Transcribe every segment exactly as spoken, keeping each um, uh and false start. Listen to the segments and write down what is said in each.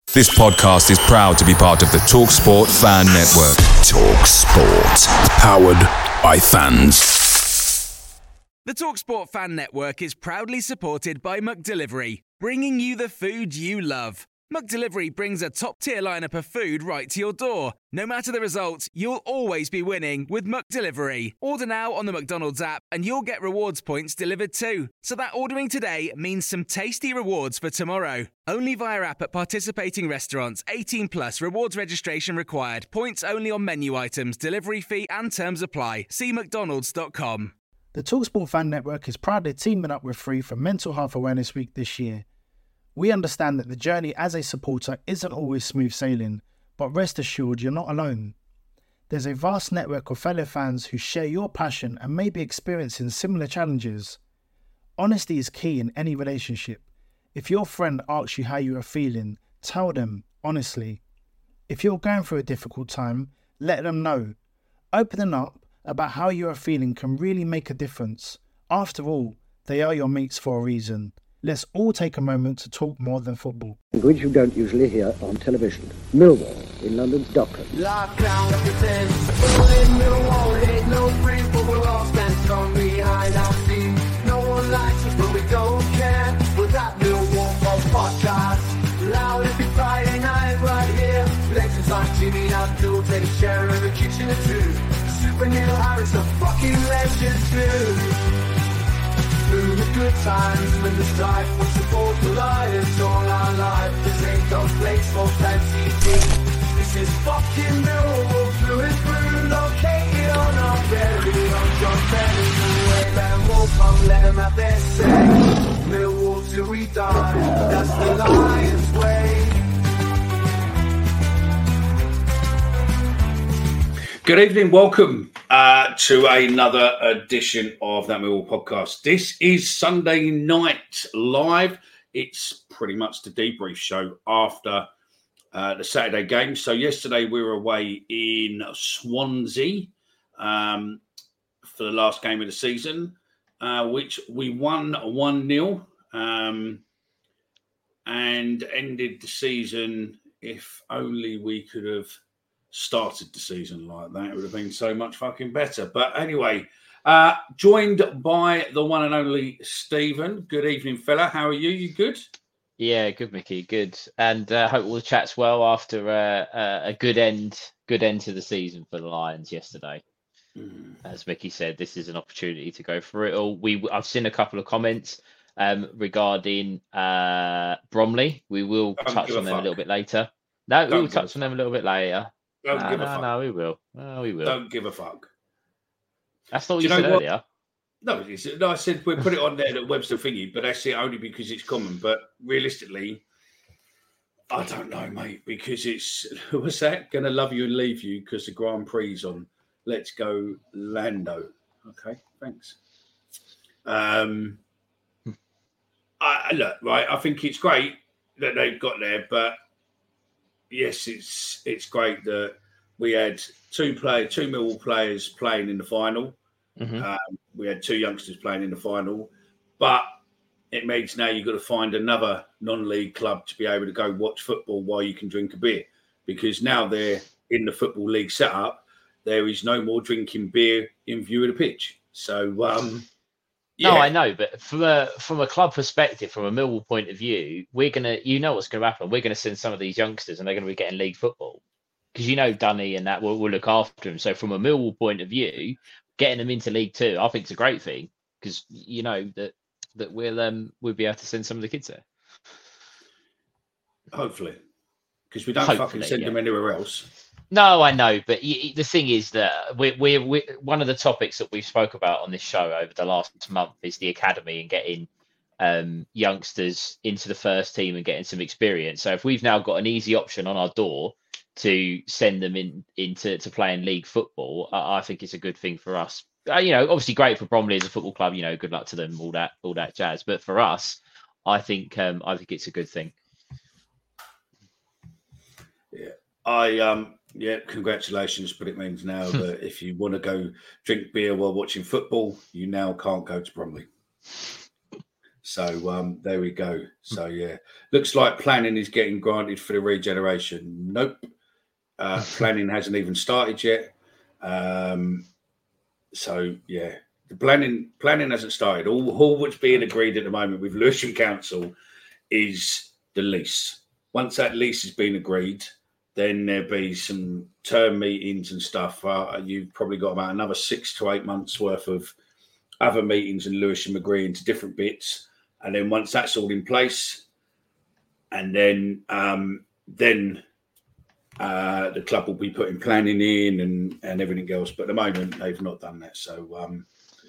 This podcast is proud to be part of the TalkSport Fan Network. TalkSport. Powered by fans. The TalkSport Fan Network is proudly supported by McDelivery, bringing you the food you love. McDelivery brings a top-tier lineup of food right to your door. No matter the result, you'll always be winning with McDelivery. Order now on the McDonald's app and you'll get rewards points delivered too. So that ordering today means some tasty rewards for tomorrow. Only via app at participating restaurants. eighteen plus, rewards registration required. Points only on menu items, delivery fee and terms apply. See mcdonalds dot com. The TalkSport Fan Network is proudly teaming up with Free for Mental Health Awareness Week this year. We understand that the journey as a supporter isn't always smooth sailing, but rest assured you're not alone. There's a vast network of fellow fans who share your passion and may be experiencing similar challenges. Honesty is key in any relationship. If your friend asks you how you are feeling, tell them honestly. If you're going through a difficult time, let them know. Opening up about how you are feeling can really make a difference. After all, they are your mates for a reason. Let's all take a moment to talk more than football. Language you don't usually hear on television. Millwall in London's Docklands. Lockdown represents in Millwall, ain't no free, but we're all stand strong behind our team. No one likes us, but we don't care. We're that Millwall Pulse podcast. Loud every Friday night right here. Legends like Jimmy Abdul take a share of the kitchen and two. Super Neil Harris, a fucking legend too. Through the good times when the strife will support the Lions all our life. This ain't those place for fancy teams. This is fucking Millwall through and through. Located on our very own John Terry's away. Let them all come, let them have their say. Millwall till we die, that's the Lions way. Good evening, welcome uh, to another edition of That Millwall podcast. This is Sunday Night Live. It's pretty much the debrief show after uh, the Saturday game. So yesterday we were away in Swansea um, for the last game of the season, uh, which we won one nil um, and ended the season. If only we could have started the season like that, it would have been so much fucking better. But anyway, uh, joined by the one and only Stephen. Good evening, fella. How are you? You good? Yeah, good, Mickey. Good. And uh, hope all the chat's well after uh, uh, a good end, good end to the season for the Lions yesterday. Mm. As Mickey said, this is an opportunity to go through it all. We, I've seen a couple of comments um, regarding uh, Bromley. We will Don't touch on them fuck. a little bit later. No, Don't we will touch on them a little bit later. Don't no, give no, a fuck. No, we will. No, we will. Don't give a fuck. That's not what Do you, you said know what? earlier. No, it's, no, I said we'll put it on there, the Webster thingy, but that's it only because it's common. But realistically, I don't know, mate, because it's, what's that? Gonna love you and leave you because the Grand Prix on. Let's go Lando. Okay, thanks. Um, I look, right, I think it's great that they've got there, but yes, it's it's great that we had two play two Millwall players playing in the final. Mm-hmm. Um, we had two youngsters playing in the final, but it means now you've got to find another non-league club to be able to go watch football while you can drink a beer, because now they're in the Football League setup. There is no more drinking beer in view of the pitch. So, um, yeah. No, I know, but from a from a club perspective, from a Millwall point of view, we're gonna, you know, what's going to happen. We're going to send some of these youngsters, and they're going to be getting league football because you know Dunny and that will, will look after them. So, from a Millwall point of view, getting them into League Two, I think it's a great thing because you know that that we'll um we'll be able to send some of the kids there. Hopefully, because we don't Hopefully, fucking send yeah. them anywhere else. No, I know, but y- the thing is that we're, we're, we're one of the topics that we've spoke about on this show over the last month is the academy and getting um, youngsters into the first team and getting some experience. So if we've now got an easy option on our door to send them in into to playing league football, I, I think it's a good thing for us. Uh, you know, obviously great for Bromley as a football club. You know, good luck to them, all that, all that jazz. But for us, I think um, I think it's a good thing. Yeah, I um. Yeah, congratulations. But it means now that if you want to go drink beer while watching football, you now can't go to Bromley. So um, there we go. So yeah, looks like planning is getting granted for the regeneration. Nope, uh, planning hasn't even started yet. Um, so yeah, the planning planning hasn't started. All, all what's being agreed at the moment with Lewisham Council is the lease. Once that lease has been agreed, then there'll be some term meetings and stuff. Uh, you've probably got about another six to eight months worth of other meetings and Lewisham agreeing to different bits. And then once that's all in place, and then um, then uh, the club will be putting planning in and, and everything else. But at the moment, they've not done that. So, um,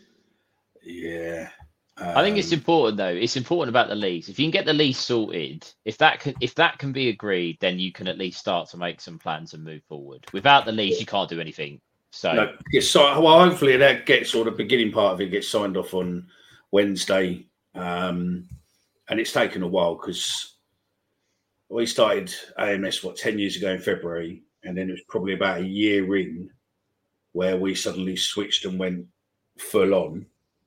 yeah. Um, I think it's important, though. It's important about the lease. If you can get the lease sorted, if that can, if that can be agreed, then you can at least start to make some plans and move forward. Without the lease, you can't do anything. So, no, it's, well, hopefully that gets, or the beginning part of it gets signed off on Wednesday. Um, and it's taken a while because we started A M S, what, ten years ago in February. And then it was probably about a year in where we suddenly switched and went full on.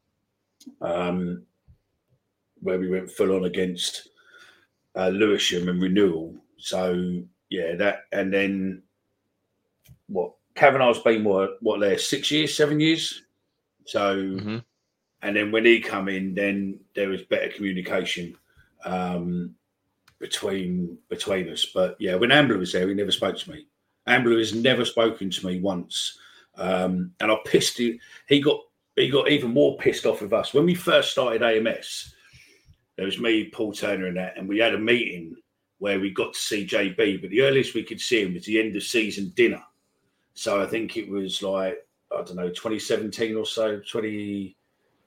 Um, where we went full on against uh, Lewisham and Renewal. So, yeah, that, and then what, Kavanagh's been, what, what there, six years, seven years? So, mm-hmm. And then when he come in, then there was better communication um, between between us. But yeah, when Ambler was there, he never spoke to me. Ambler has never spoken to me once, um, and I pissed him. He got he got even more pissed off with us when we first started A M S. There was me, Paul Turner, and that, and we had a meeting where we got to see J B. But the earliest we could see him was the end of season dinner. So I think it was like I don't know, twenty seventeen or so, twenty.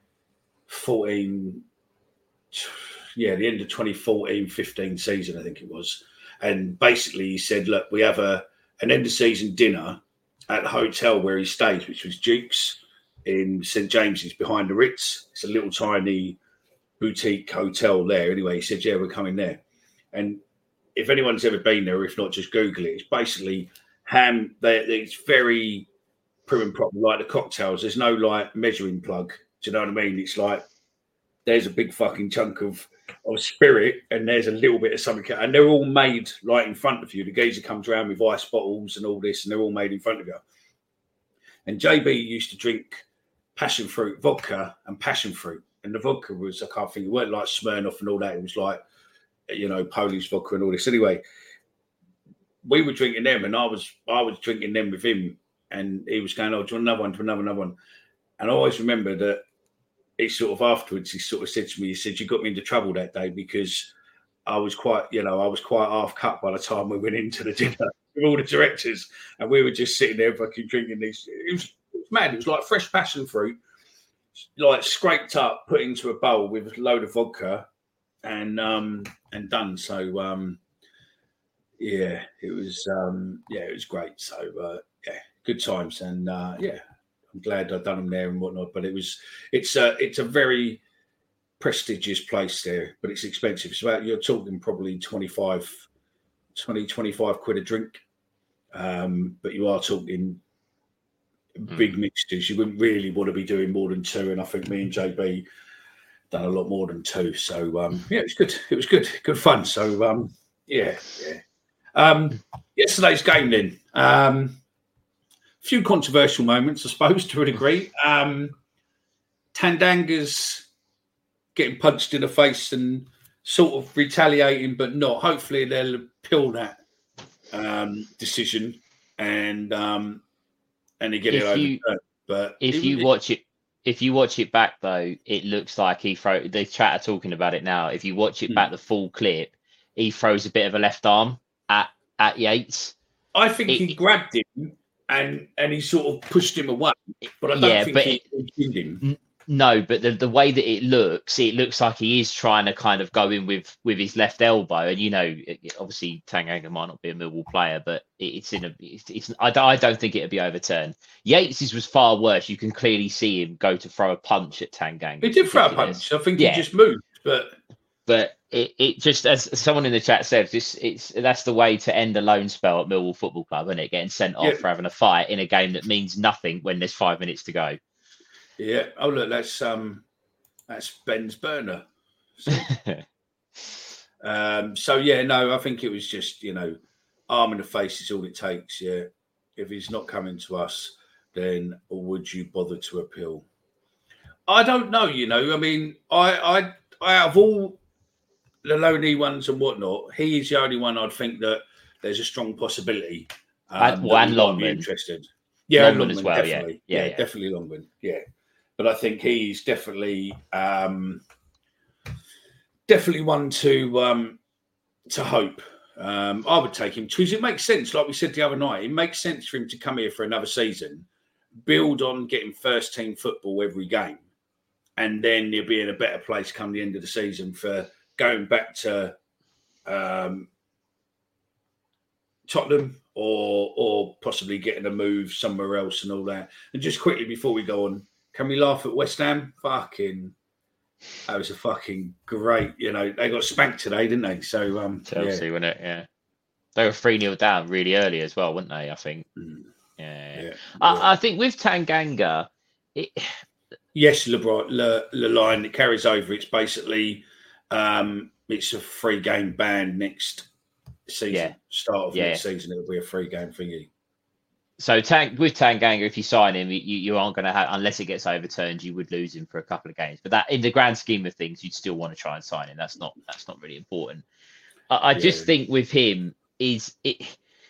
fourteen, yeah, the end of twenty fourteen fifteen season, I think it was. And basically he said, look, we have a an end of season dinner at the hotel where he stays, which was Duke's in Saint James's behind the Ritz. It's a little tiny boutique hotel there. Anyway, he said, yeah, we're coming there. And if anyone's ever been there, if not, just Google it. It's basically ham. They, it's very prim and proper, like the cocktails. There's no like measuring plug. Do you know what I mean? It's like there's a big fucking chunk of, of spirit and there's a little bit of something. And they're all made right in front of you. The geezer comes around with ice bottles and all this, and they're all made in front of you. And J B used to drink passion fruit vodka and passion fruit. And the vodka was, I can't think, it weren't like Smirnoff and all that. It was like, you know, Polish vodka and all this. Anyway, we were drinking them and I was I was drinking them with him. And he was going, oh, do you want another one? Do you want another, another one? And I always remember that he sort of afterwards, he sort of said to me, he said, you got me into trouble that day because I was quite, you know, I was quite half cut by the time we went into the dinner with all the directors. And we were just sitting there fucking drinking these. It was, it was mad. It was like fresh passion fruit, like scraped up, put into a bowl with a load of vodka and um, and done. So, um, yeah, it was, um, yeah, it was great. So, uh, yeah, good times. And, uh, yeah. I'm glad I've done them there and whatnot, but it was it's a it's a very prestigious place there, but it's expensive. It's about, you're talking probably twenty-five, twenty, twenty-five quid a drink, um, but you are talking big mm. mixtures. You wouldn't really want to be doing more than two, and I think me and J B done a lot more than two. So um, yeah, it was good. It was good, good fun. So um, yeah, yeah. Um, yesterday's game then. Um, few controversial moments, I suppose, to a degree. Um, Tandanga's getting punched in the face and sort of retaliating, but not. Hopefully they'll appeal that um, decision and um, and they get if it overturned. You, but if it, you it, watch it, if you watch it back though, it looks like he throw. The chat are talking about it now. If you watch it hmm. back, the full clip, he throws a bit of a left arm at at Yates. I think it, he grabbed him. And and he sort of pushed him away, but I don't yeah, think but he pinned him. No, but the, the way that it looks, it looks like he is trying to kind of go in with, with his left elbow. And, you know, obviously Tanganga might not be a Millwall player, but it's in a, it's, it's I, don't, I don't think it'll be overturned. Yates's was far worse. You can clearly see him go to throw a punch at Tanganga. He did throw a punch. I think yeah. he just moved, but... But it, it just, as someone in the chat said, it's, it's that's the way to end a loan spell at Millwall Football Club, isn't it? Getting sent off yeah. for having a fight in a game that means nothing when there's five minutes to go. Yeah. Oh, look, that's um, that's Ben's burner. So, um, so yeah, no, I think it was just, you know, arm in the face is all it takes. Yeah, if he's not coming to us, then would you bother to appeal? I don't know. You know, I mean, I, I, out of all the low-knee ones and whatnot, he is the only one I'd think that there's a strong possibility. Um, and, well, and Longman. Interested. Yeah, Longman, Longman as well. Definitely. Yeah, yeah, yeah, yeah. definitely Longman. Yeah, but I think he's definitely, um, definitely one to um, to hope. Um, I would take him because it makes sense. Like we said the other night, it makes sense for him to come here for another season, build on getting first team football every game, and then he'll be in a better place come the end of the season for going back to um, Tottenham or or possibly getting a move somewhere else and all that. And just quickly before we go on, can we laugh at West Ham? Fucking, that was a fucking great, you know, they got spanked today, didn't they? So, um, Chelsea, yeah. wasn't it? Yeah. They were three nil down really early as well, weren't they? I think. Mm. Yeah. yeah. I, yeah. I think with Tanganga, it... yes, LeBron, Le, Le line it carries over. It's basically, um, it's a free game ban next season. Yeah. Start of yeah. next season, it'll be a free game for you. So Tang, with Tanganga, if you sign him, you, you aren't going to have, unless it gets overturned, you would lose him for a couple of games. But that, in the grand scheme of things, you'd still want to try and sign him. That's not that's not really important. I, I yeah. just think with him is it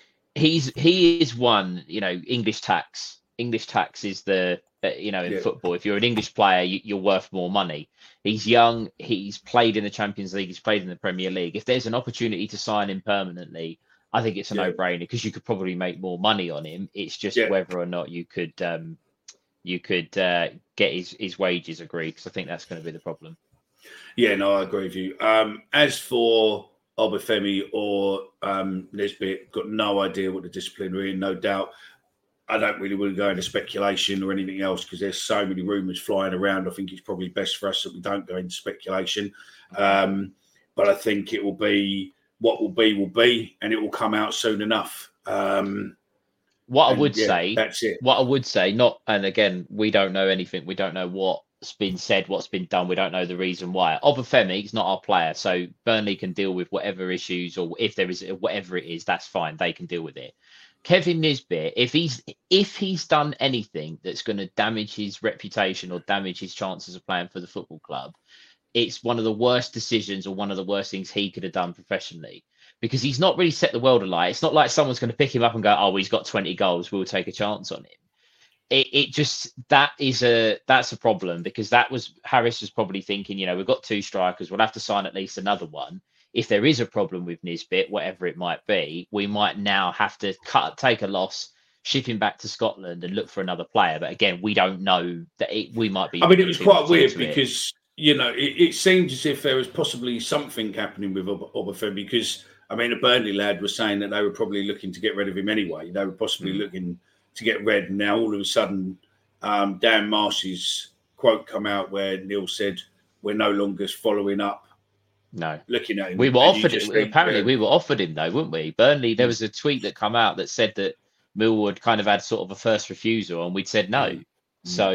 he's he is one, you know, English tax. English tax is the uh, you know in yeah. football. If you're an English player, you, you're worth more money. He's young. He's played in the Champions League. He's played in the Premier League. If there's an opportunity to sign him permanently, I think it's a yeah. no-brainer because you could probably make more money on him. It's just yeah. whether or not you could um, you could uh, get his, his wages agreed, because I think that's going to be the problem. Yeah, no, I agree with you. Um, as for Obafemi or um, Nisbet, got no idea what the disciplinary, no doubt. I don't really want to go into speculation or anything else because there's so many rumours flying around. I think it's probably best for us that we don't go into speculation. Um, but I think it will be what will be will be, and it will come out soon enough. Um, what I would yeah, say, that's it. What I would say, not, and again, we don't know anything. We don't know what's been said, what's been done. We don't know the reason why. Obafemi is not our player, so Burnley can deal with whatever issues, or if there is whatever it is, that's fine. They can deal with it. Kevin Nisbet, if he's if he's done anything that's going to damage his reputation or damage his chances of playing for the football club, it's one of the worst decisions or one of the worst things he could have done professionally, because he's not really set the world alight. It's not like someone's going to pick him up and go, oh, he's got twenty goals, we'll take a chance on him. It, it just, that is a, that's a problem, because that was, Harris was probably thinking, you know, we've got two strikers, we'll have to sign at least another one. If there is a problem with Nisbet, whatever it might be, we might now have to cut, take a loss, ship him back to Scotland and look for another player. But again, we don't know that it, we might be. I mean, it was quite weird because, you know, it, it seemed as if there was possibly something happening with Ob- Obafemi, because, I mean, a Burnley lad was saying that they were probably looking to get rid of him anyway. They were possibly mm. looking to get rid. And now all of a sudden, um, Dan Marsh's quote come out where Neil said, we're no longer following up. No, looking at him. We were offered it. Think, apparently, yeah. we were offered him though, weren't we? Burnley. There was a tweet that come out that said that Millwall kind of had sort of a first refusal, and we'd said no. Mm. So,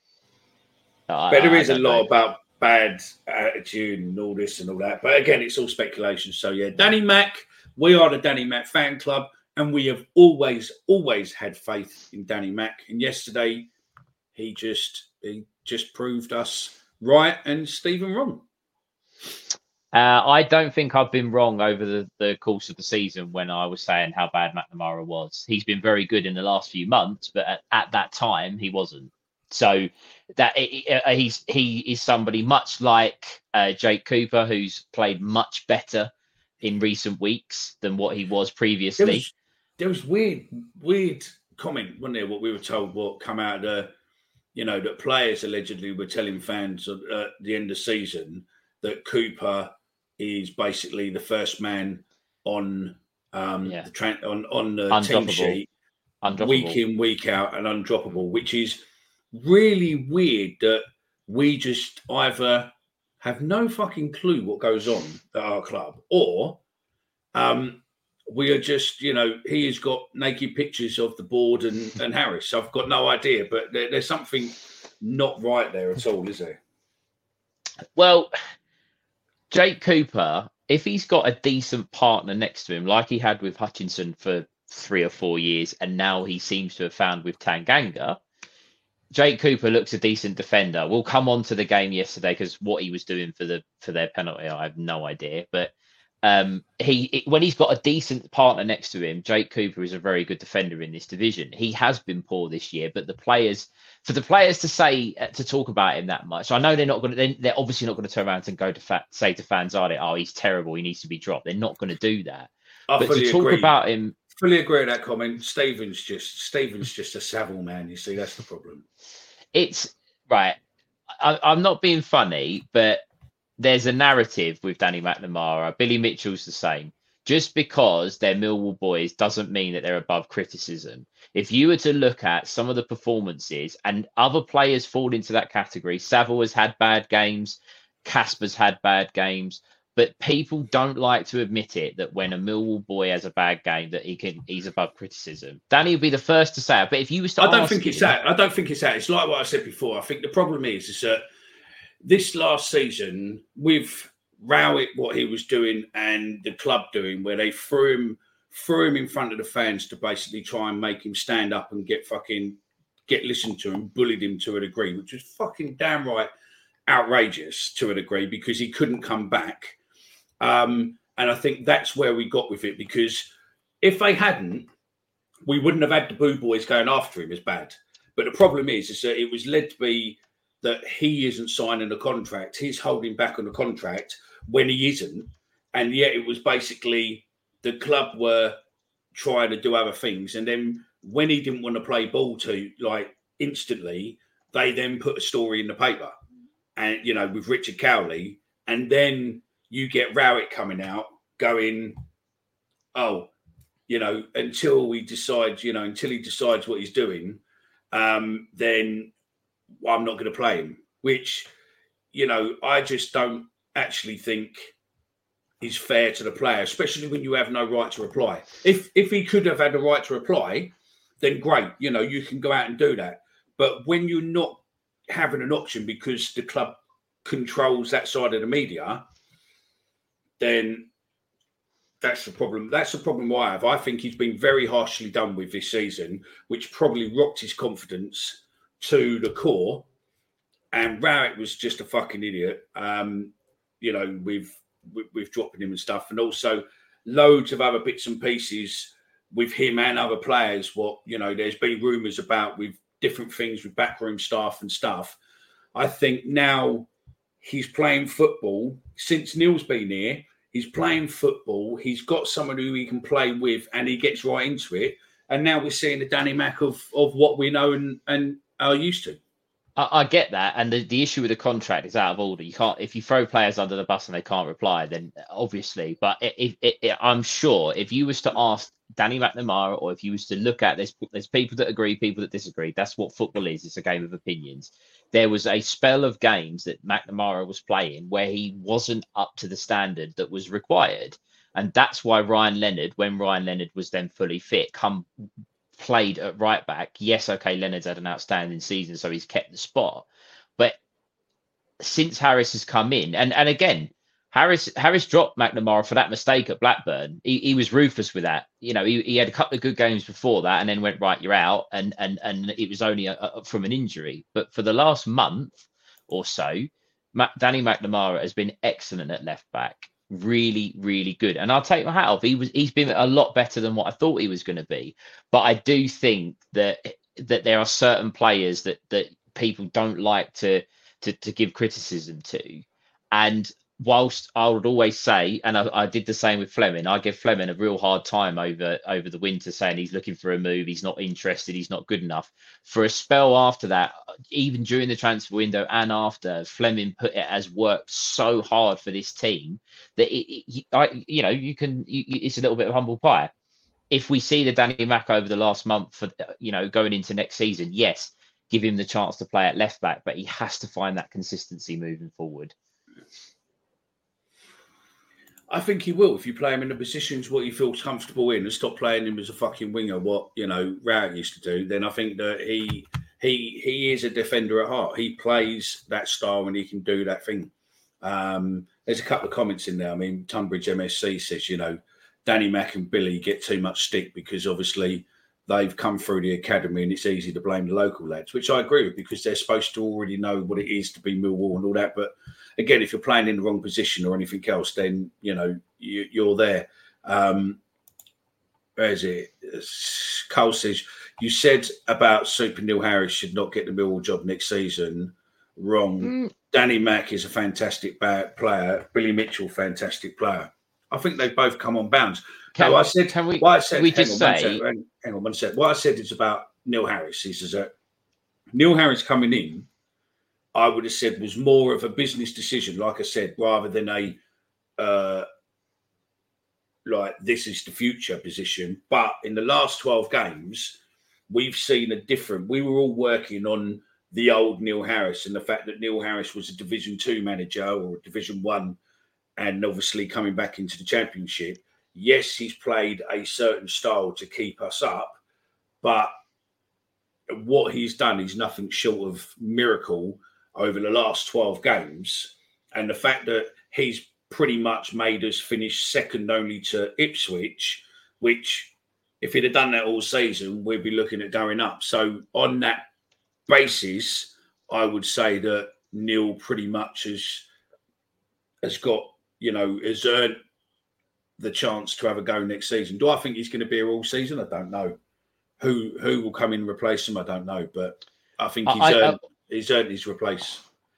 but I, there is a lot know. about bad attitude and all this and all that. But again, it's all speculation. So yeah, Danny Mac. We are the Danny Mac fan club, and we have always, always had faith in Danny Mac. And yesterday, he just he just proved us right and Stephen wrong. Uh, I don't think I've been wrong over the, the course of the season when I was saying how bad McNamara was. He's been very good in the last few months, but at, at that time he wasn't. So that uh, he's he is somebody much like uh, Jake Cooper, who's played much better in recent weeks than what he was previously. There was, there was weird, weird comment, wasn't there? What we were told, what come out of the, you know, that players allegedly were telling fans at uh, the end of the season that Cooper is basically the first man on um, yeah. the tra- on on the team sheet, week in, week out, and undroppable, which is really weird that we just either have no fucking clue what goes on at our club, or um, we are just, you know, he has got naked pictures of the board and, and Harris. I've got no idea, but there, there's something not right there at all, is there? Well, Jake Cooper, if he's got a decent partner next to him, like he had with Hutchinson for three or four years, and now he seems to have found with Tanganga, Jake Cooper looks a decent defender. We'll come on to the game yesterday because what he was doing for the for their penalty, I have no idea. But um, he when he's got a decent partner next to him, Jake Cooper is a very good defender in this division. He has been poor this year, but the players, for the players to say to talk about him that much, I know they're not going to. They're obviously not going to turn around and go to fa- say to fans, "Are they? Oh, he's terrible. He needs to be dropped." They're not going to do that. I but to talk agree. about him. Fully agree with that comment. Stephen's just Stephen's just a Savile man. You see, that's the problem. It's right. I, I'm not being funny, but there's a narrative with Danny McNamara. Billy Mitchell's the same. Just because they're Millwall boys doesn't mean that they're above criticism. If you were to look at some of the performances, and other players fall into that category, Savile has had bad games, Casper's had bad games. But people don't like to admit it, that when a Millwall boy has a bad game, that he can he's above criticism. Danny would be the first to say it. But if you was to I don't ask think him, it's that. I don't think it's that. It's like what I said before. I think the problem is, is that this last season, with Rowett, what he was doing and the club doing, where they threw him, threw him in front of the fans to basically try and make him stand up and get fucking get listened to and bullied him to a degree, which was fucking downright outrageous to a degree because he couldn't come back. Um, and I think that's where we got with it, because if they hadn't, we wouldn't have had the Boo Boys going after him as bad. But the problem is, is that it was led to be that he isn't signing a contract. He's holding back on the contract when he isn't. And yet it was basically the club were trying to do other things. And then when he didn't want to play ball to, like, instantly, they then put a story in the paper. And, you know, with Richard Cowley. And then you get Rowett coming out going, oh, you know, until we decide, you know, until he decides what he's doing, um, then I'm not going to play him, which, you know, I just don't actually think is fair to the player, especially when you have no right to reply. If if he could have had a right to reply, then great, you know, you can go out and do that. But when you're not having an option because the club controls that side of the media, then that's the problem. That's the problem I have. I think he's been very harshly done with this season, which probably rocked his confidence to the core. And Rowett was just a fucking idiot, um, you know, with, with with dropping him and stuff. And also loads of other bits and pieces with him and other players. What, you know, there's been rumours about with different things with backroom staff and stuff. I think now he's playing football since Neil's been here. He's playing football. He's got someone who he can play with, and he gets right into it. And now we're seeing the Danny Mac of, of what we know and, and are used to. I, I get that. And the, the issue with the contract is out of order. You can't, if you throw players under the bus and they can't reply, then obviously. But if, if, if, I'm sure if you was to ask Danny McNamara, or if you was to look at this, there's people that agree, people that disagree. That's what football is. It's a game of opinions. There was a spell of games that McNamara was playing where he wasn't up to the standard that was required. And that's why Ryan Leonard, when Ryan Leonard was then fully fit, come played at right back. Yes, okay, Leonard's had an outstanding season, so he's kept the spot. But since Harris has come in, and, and again, Harris Harris dropped McNamara for that mistake at Blackburn. He, he was ruthless with that. You know, he, he had a couple of good games before that, and then went, right, you're out, and and and it was only a, a, from an injury. But for the last month or so, Ma- Danny McNamara has been excellent at left back. Really, really good. And I'll take my hat off. He was he's been a lot better than what I thought he was going to be. But I do think that that there are certain players that that people don't like to to, to give criticism to. And whilst I would always say, and I, I did the same with Fleming, I give Fleming a real hard time over over the winter, saying he's looking for a move, he's not interested, he's not good enough. For a spell after that, even during the transfer window and after, Fleming put it as worked so hard for this team that it, it I, you know, you can. You, it's a little bit of humble pie. If we see the Danny Mac over the last month, for you know, going into next season, yes, give him the chance to play at left back, but he has to find that consistency moving forward. I think he will if you play him in the positions what he feels comfortable in and stop playing him as a fucking winger, what, you know, Rowett used to do. Then I think that he he he is a defender at heart. He plays that style and he can do that thing. Um, there's a couple of comments in there. I mean, Tunbridge M S C says, you know, Danny Mack and Billy get too much stick because obviously they've come through the academy and it's easy to blame the local lads, which I agree with because they're supposed to already know what it is to be Millwall and all that. But again, if you're playing in the wrong position or anything else, then, you know, you, you're there. Um, where is it? Cole says, you said about Super Neil Harris should not get the Millwall job next season. Wrong. Mm. Danny Mack is a fantastic player. Billy Mitchell, fantastic player. I think they've both come on bounds. Can, no, I said, can we, what I said, can we just on, say... Hang, hang on one second. What I said is about Neil Harris. He says that Neil Harris coming in, I would have said was more of a business decision, like I said, rather than a, uh, like, this is the future position. But in the last twelve games, we've seen a different... We were all working on the old Neil Harris and the fact that Neil Harris was a Division Two manager or a Division One, and obviously coming back into the Championship. Yes, he's played a certain style to keep us up, but what he's done is nothing short of miracle over the last twelve games. And the fact that he's pretty much made us finish second only to Ipswich, which if he'd have done that all season, we'd be looking at going up. So on that basis, I would say that Neil pretty much has, has got, you know, has earned the chance to have a go next season. Do I think he's going to be here all season? I don't know. Who who will come in and replace him? I don't know. But I think he's, I, earned, I, he's earned his replace.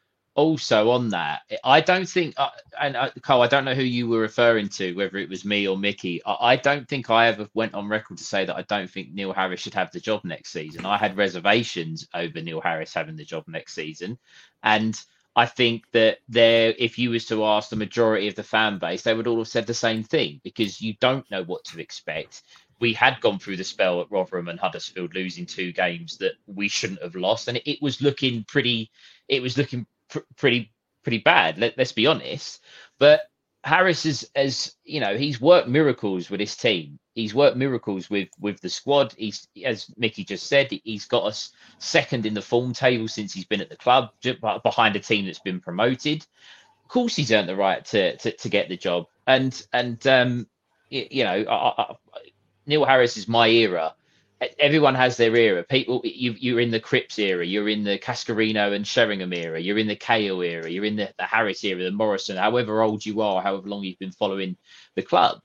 Also on that, I don't think, uh, and uh, Cole, I don't know who you were referring to, whether it was me or Mickey. I, I don't think I ever went on record to say that I don't think Neil Harris should have the job next season. I had reservations over Neil Harris having the job next season. And I think that there, if you was to ask the majority of the fan base, they would all have said the same thing because you don't know what to expect. We had gone through the spell at Rotherham and Huddersfield, losing two games that we shouldn't have lost, and it, it was looking pretty. It was looking pr- pretty pretty bad. Let, let's be honest. But Harris is, as you know, he's worked miracles with his team. He's worked miracles with with the squad. He's, as Mickey just said, he's got us second in the form table since he's been at the club, behind a team that's been promoted. Of course, he's earned the right to to, to get the job. And and um, you, you know, I, I, Neil Harris is my era. Everyone has their era. People, you, you're in the Cripps era. You're in the Cascarino and Sheringham era. You're in the Cahill era. You're in the, the Harris era, the Morrison. However old you are, however long you've been following the club.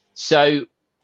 So.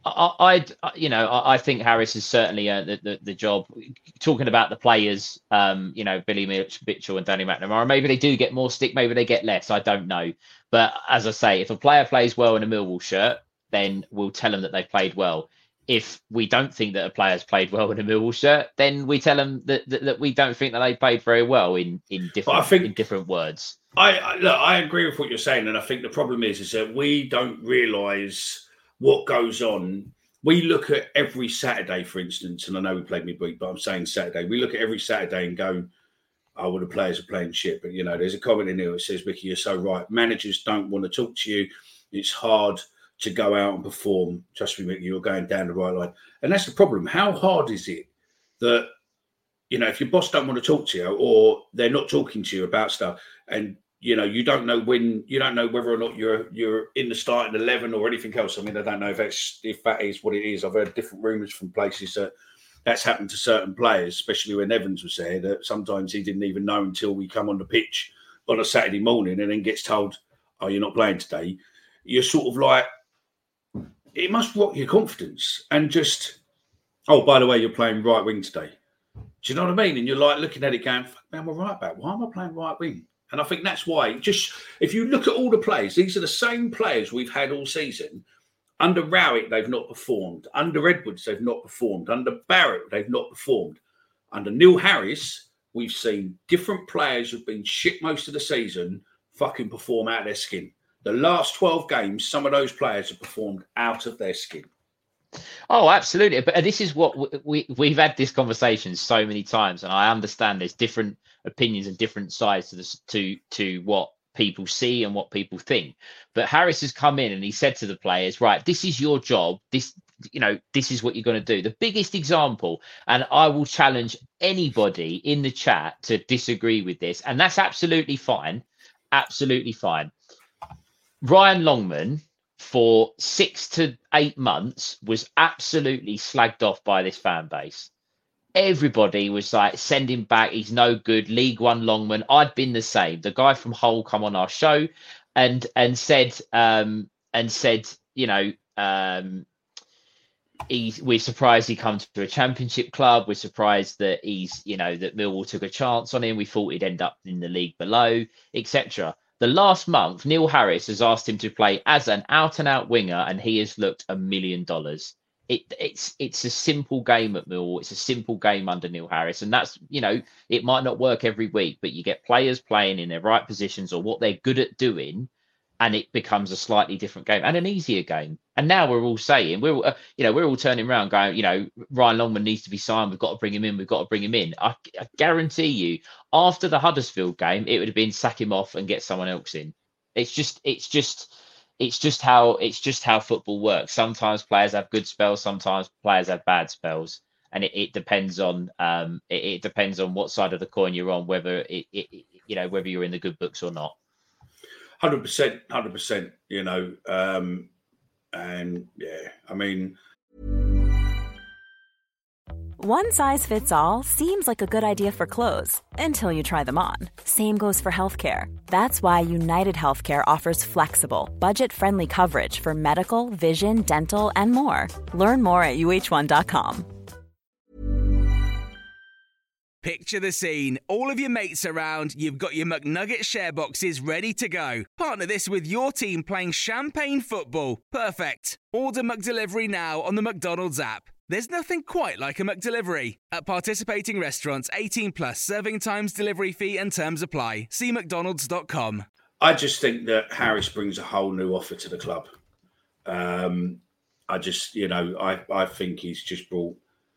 I, I, you know, I, I think Harris has certainly earned the, the, the job. Talking about the players, um, you know, Billy Mitchell and Danny McNamara, maybe they do get more stick, maybe they get less. I don't know. But as I say, if a player plays well in a Millwall shirt, then we'll tell them that they played well. If we don't think that a player's played well in a Millwall shirt, then we tell them that, that, that we don't think that they played very well in in different I think, in different words. I, I look, I agree with what you're saying, and I think the problem is is that we don't realise what goes on. We look at every Saturday, for instance, and I know we played midweek, but I'm saying Saturday. We look at every Saturday and go, oh, well, the players are playing shit. But, you know, there's a comment in here that says, Mickey, you're so right. Managers don't want to talk to you. It's hard to go out and perform. Trust me, Mickey, you're going down the right line. And that's the problem. How hard is it that, you know, if your boss don't want to talk to you or they're not talking to you about stuff and, you know, you don't know when, you don't know whether or not you're you're in the starting eleven or anything else. I mean, I don't know if that's if that is what it is. I've heard different rumours from places that that's happened to certain players, especially when Evans was there, that sometimes he didn't even know until we come on the pitch on a Saturday morning and then gets told, oh, you're not playing today. You're sort of like, it must rock your confidence and just, oh, by the way, you're playing right wing today. Do you know what I mean? And you're like looking at it going, fuck, man, I'm right back. Why am I playing right wing? And I think that's why, just if you look at all the players, these are the same players we've had all season. Under Rowett, they've not performed. Under Edwards, they've not performed. Under Barrett, they've not performed. Under Neil Harris, we've seen different players who've been shit most of the season fucking perform out of their skin. The last twelve games, some of those players have performed out of their skin. Oh, absolutely. But this is what we, we, we've had this conversation so many times, and I understand there's different opinions and different sides to this, to to what people see and what people think. But Harris has come in and he said to the players, right, this is your job. This, you know, this is what you're going to do. The biggest example, and I will challenge anybody in the chat to disagree with this, and that's absolutely fine. Absolutely fine. Ryan Longman for six to eight months was absolutely slagged off by this fan base. Everybody was like, send him back. He's no good. League One Longman. I'd been the same. The guy from Hull come on our show and and said um and said, you know, um he's we're surprised he comes to a championship club. We're surprised that he's, you know, that Millwall took a chance on him. We thought he'd end up in the league below, et cetera. The last month, Neil Harris has asked him to play as an out-and-out winger, and he has looked a million dollars. It, it's it's a simple game at Millwall. It's a simple game under Neil Harris, and that's, you know, it might not work every week, but you get players playing in their right positions or what they're good at doing, and it becomes a slightly different game and an easier game. And now we're all saying, we're all, uh, you know, we're all turning around going, you know, Ryan Longman needs to be signed. We've got to bring him in. We've got to bring him in. I, I guarantee you, after the Huddersfield game, it would have been sack him off and get someone else in. It's just, it's just, it's just how, it's just how football works. Sometimes players have good spells. Sometimes players have bad spells. And it, it depends on, um, it, it depends on what side of the coin you're on, whether it, it, you know, whether you're in the good books or not. one hundred percent, one hundred percent, you know, um, and yeah, I mean. One size fits all seems like a good idea for clothes until you try them on. Same goes for healthcare. That's why United Healthcare offers flexible, budget-friendly coverage for medical, vision, dental, and more. Learn more at U H one dot com. Picture the scene. All of your mates around, you've got your McNugget share boxes ready to go. Partner this with your team playing champagne football. Perfect. Order McDelivery now on the McDonald's app. There's nothing quite like a McDelivery. At participating restaurants, eighteen plus, serving times, delivery fee and terms apply. See mcdonalds dot com. I just think that Harris brings a whole new offer to the club. Um, I just, you know, I, I think he's just brought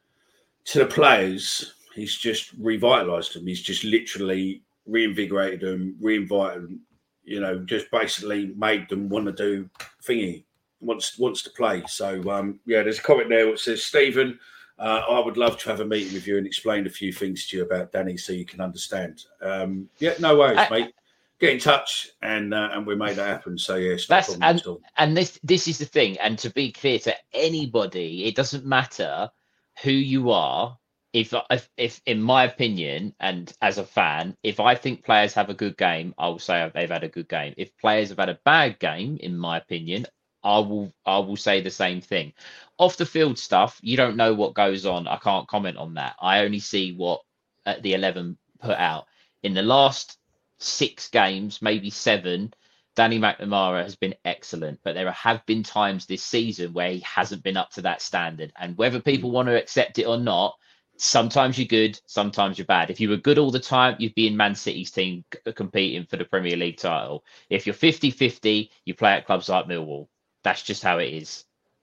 to the players... He's just revitalised them. He's just literally reinvigorated them, reinvited them, you know, just basically made them want to do thingy, wants wants to play. So, um, yeah, there's a comment there which says, Stephen, uh, I would love to have a meeting with you and explain a few things to you about Danny so you can understand. Um, yeah, no worries, I, mate. Get in touch and uh, and we made that happen. So, yes, yeah, that's and, and this this is the thing. And to be clear to anybody, it doesn't matter who you are. If, if, if, in my opinion, and as a fan, if I think players have a good game, I will say they've had a good game. If players have had a bad game, in my opinion, I will, I will say the same thing. Off the field stuff, you don't know what goes on. I can't comment on that. I only see what uh, the eleven put out. In the last six games, maybe seven, Danny McNamara has been excellent, but there have been times this season where he hasn't been up to that standard. And whether people want to accept it or not, sometimes you're good, sometimes you're bad. If you were good all the time, you'd be in Man City's team c- competing for the Premier League title. If you're fifty-fifty, you play at clubs like Millwall. That's just how it is.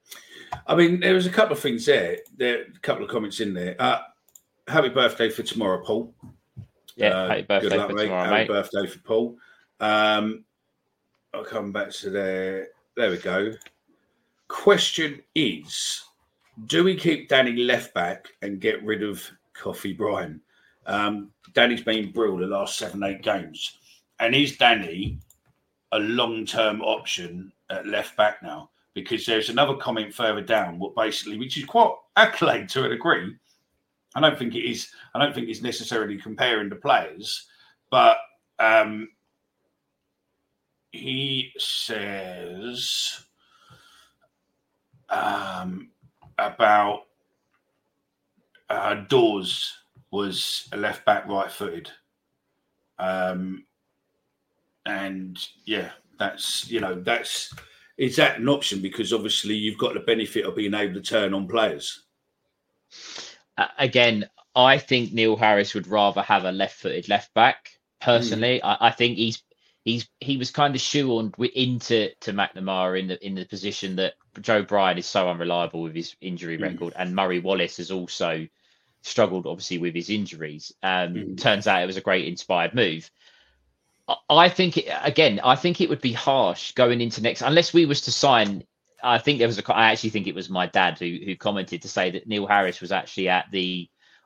I mean, there was a couple of things there. There a couple of comments in there. Uh, happy birthday for tomorrow, Paul. Yeah, uh, happy birthday good luck, for mate. tomorrow, happy mate. birthday for Paul. Um, I'll come back to there. There we go. Question is, do we keep Danny left back and get rid of Coffee Bryan? Um, Danny's been brilliant the last seven, eight games. And is Danny a long-term option at left back now? Because there's another comment further down, what basically, which is quite accolade to a degree. I don't think it is, I don't think it's necessarily comparing the players, but um, he says um, about uh, Dawes was a left back, right footed. Um, and yeah, that's, you know, that's, is that an option? Because obviously you've got the benefit of being able to turn on players. Uh, again, I think Neil Harris would rather have a left-footed left back. Personally, mm. I, I think he's he's he was kind of shoehorned into to McNamara in the in the position that Joe Bryan is so unreliable with his injury mm. record, and Murray Wallace has also struggled, obviously, with his injuries. Um, mm. Turns out it was a great inspired move. I, I think it, again, I think it would be harsh going into next unless we was to sign. I think there was a. I actually think it was my dad who who commented to say that Neil Harris was actually at the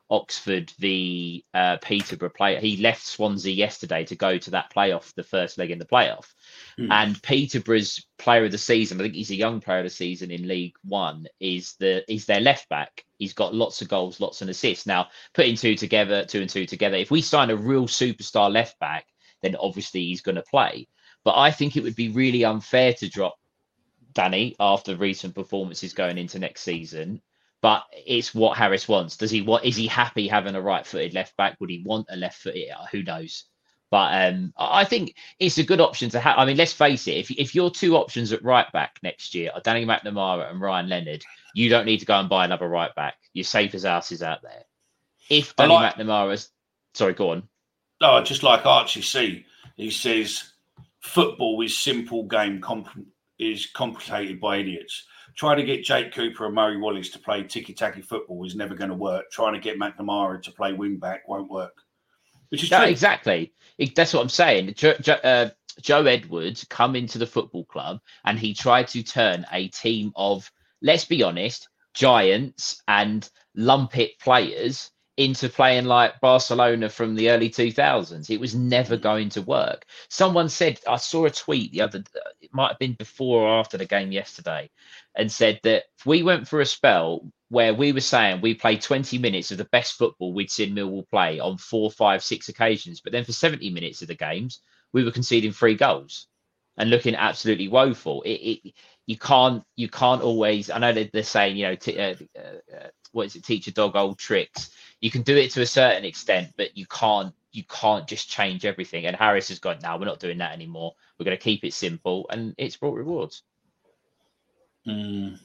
Oxford v uh, Peterborough play. He left Swansea yesterday to go to that playoff, the first leg in the playoff. Mm. And Peterborough's player of the season, I think he's a young player of the season in League One, is the is their left back. He's got lots of goals, lots of assists. Now, putting two together, two and two together, if we sign a real superstar left back, then obviously he's going to play. But I think it would be really unfair to drop Danny after recent performances going into next season. But it's what Harris wants. Does he what is he happy having a right-footed left back? Would he want a left-footed? Who knows? But um, I think it's a good option to have. I mean, let's face it. If if your two options at right back next year are Danny McNamara and Ryan Leonard, you don't need to go and buy another right back. You're safe as houses out there. If Danny like, McNamara's, sorry, go on. No, just like Archie C, he says, football is simple game comp- is complicated by idiots. Trying to get Jake Cooper and Murray Wallace to play ticky-tacky football is never going to work. Trying to get McNamara to play wing-back won't work. Which is no, true. Exactly. That's what I'm saying. Joe, Joe, uh, Joe Edwards come into the football club and he tried to turn a team of, let's be honest, giants and lumpet players into playing like Barcelona from the early two thousands. It was never going to work. Someone said, I saw a tweet the other, it might have been before or after the game yesterday, and said that we went through a spell where we were saying we played twenty minutes of the best football we'd seen Millwall play on four, five, six occasions. But then for seventy minutes of the games, we were conceding three goals and looking absolutely woeful. It, it you can't, you can't always, I know that they're saying, you know, t- uh, uh, what is it? Teach a dog old tricks. You can do it to a certain extent, but you can't, you can't just change everything. And Harris has gone, no, we're not doing that anymore. We're going to keep it simple. And it's brought rewards. Mm.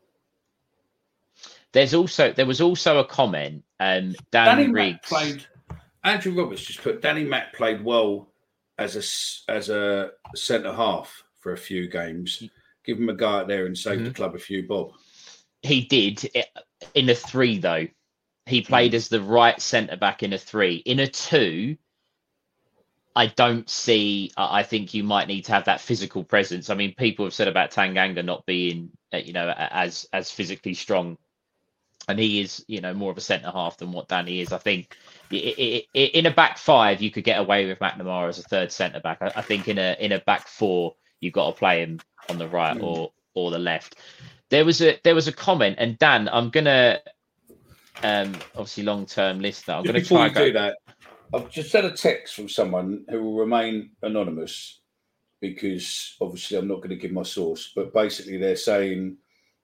There's also there was also a comment. Um, Dan Danny Riggs Mack played. Andrew Roberts just put Danny Mack played well as a as a centre half for a few games. Give him a go out there and save mm-hmm. the club a few bob. He did in a three though. He played mm. as the right centre back in a three. In a two, I don't see. I think you might need to have that physical presence. I mean, people have said about Tanganga not being, you know, as as physically strong. And he is, you know, more of a centre half than what Danny is. I think it, it, it, in a back five, you could get away with McNamara as a third centre back. I, I think in a in a back four, you've got to play him on the right mm. or or the left. There was a there was a comment, and Dan, I'm gonna um obviously long term listener. I'm just gonna before try you go... do that. I've just had a text from someone who will remain anonymous because obviously I'm not going to give my source, but basically they're saying.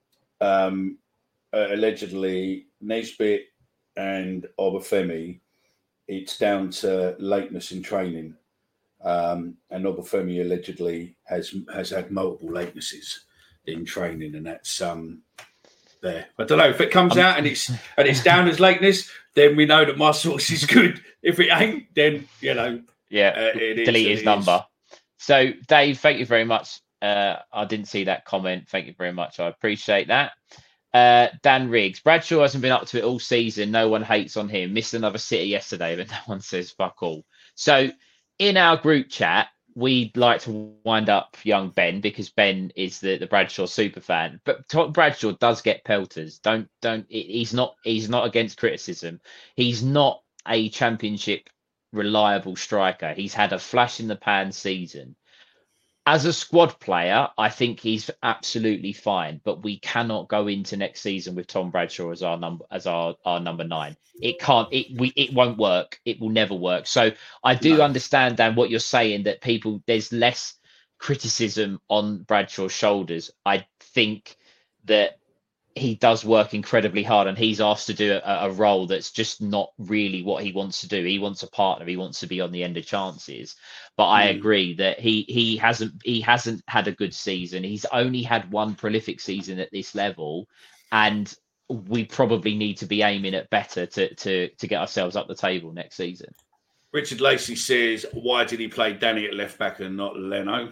Um, Uh, allegedly, Nesbitt and Obafemi, it's down to lateness in training. Um, and Obafemi allegedly has has had multiple latenesses in training, and that's um there. I don't know if it comes out and it's and it's down as lateness, then we know that my source is good. If it ain't, then you know, yeah, uh, it delete is, his number. So, Dave, thank you very much. Uh, I didn't see that comment. Thank you very much. I appreciate that. Uh, Dan Riggs. Bradshaw hasn't been up to it all season. No one hates on him. Missed another sitter yesterday, but no one says fuck all. So in our group chat, we'd like to wind up young Ben because Ben is the, the Bradshaw super fan. But Bradshaw does get pelters. Don't don't. He's not he's not against criticism. He's not a championship reliable striker. He's had a flash in the pan season. As a squad player, I think he's absolutely fine, but we cannot go into next season with Tom Bradshaw as our number as our, our number nine. It can't. It we it won't work. It will never work. So I do no. understand, Dan, what you're saying, that people there's less criticism on Bradshaw's shoulders. I think that he does work incredibly hard, and he's asked to do a, a role that's just not really what he wants to do. He wants a partner. He wants to be on the end of chances. But mm. I agree that he he hasn't he hasn't had a good season. He's only had one prolific season at this level, and we probably need to be aiming at better to to to get ourselves up the table next season. Richard Lacey says, "Why did he play Danny at left back and not Leno?"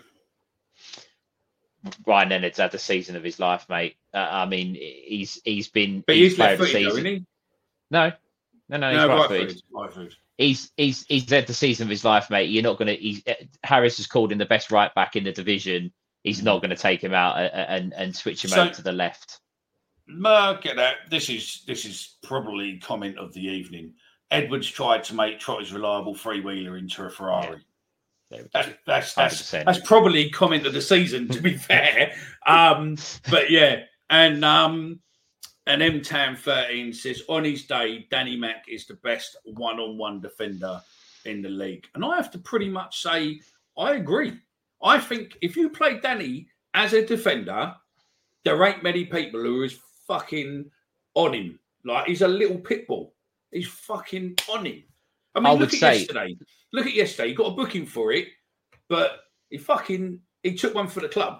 Ryan Leonard's had the season of his life, mate. Uh, I mean, he's he's been. But he's he's left-footed, though, isn't he? No, no, no, he's no, right-footed. Right-footed. He's he's he's had the season of his life, mate. You're not going to. Harris is called in the best right back in the division. He's not going to take him out and and, and switch him so, over to the left. Look at that. This is this is probably comment of the evening. Edwards tried to make Trotter's reliable three-wheeler into a Ferrari. Yeah. That's that's that's, that's probably comment of the season, to be fair. Um, but yeah, and um, and M T A M thirteen says on his day, Danny Mac is the best one-on-one defender in the league, and I have to pretty much say I agree. I think if you play Danny as a defender, there ain't many people who is fucking on him. Like, he's a little pit bull. He's fucking on him. I mean, I look at say... yesterday. Look at yesterday. He got a booking for it, but he fucking he took one for the club.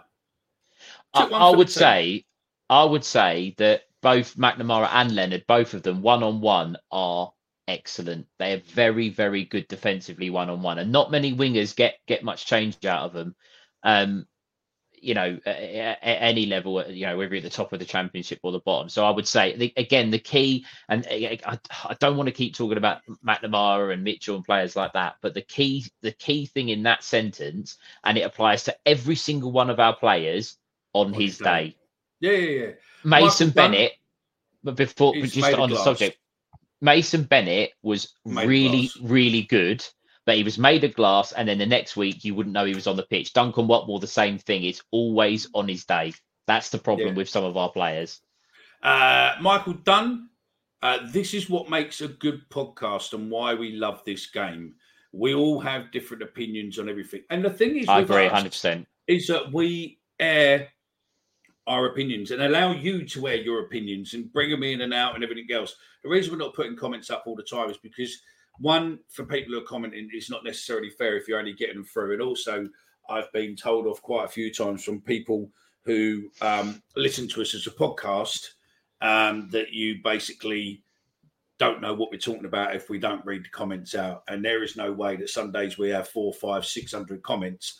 I, I would say, I would say that both McNamara and Leonard, both of them, one on one, are excellent. They are very, very good defensively one on one, and not many wingers get get much change out of them. Um, you know, at any level, you know, whether you're at the top of the championship or the bottom. So I would say, the, again, the key, and I, I don't want to keep talking about McNamara and Mitchell and players like that, but the key, the key thing in that sentence, and it applies to every single one of our players on, on his day. day. Yeah, yeah, yeah. Mason Michael Bennett, but before, just on the subject, Mason Bennett was made really, really good. But he was made of glass, and then the next week you wouldn't know he was on the pitch. Duncan Watmore, the same thing. It's always on his day. That's the problem yeah. with some of our players. Uh, Michael Dunn, uh, this is what makes a good podcast and why we love this game. We all have different opinions on everything. And the thing is, I agree one hundred percent. Is that we air our opinions and allow you to air your opinions and bring them in and out and everything else. The reason we're not putting comments up all the time is because one, for people who are commenting, it's not necessarily fair if you're only getting them through. And also, I've been told off quite a few times from people who um, listen to us as a podcast um, that you basically don't know what we're talking about if we don't read the comments out. And there is no way that some days we have four, five, six hundred comments,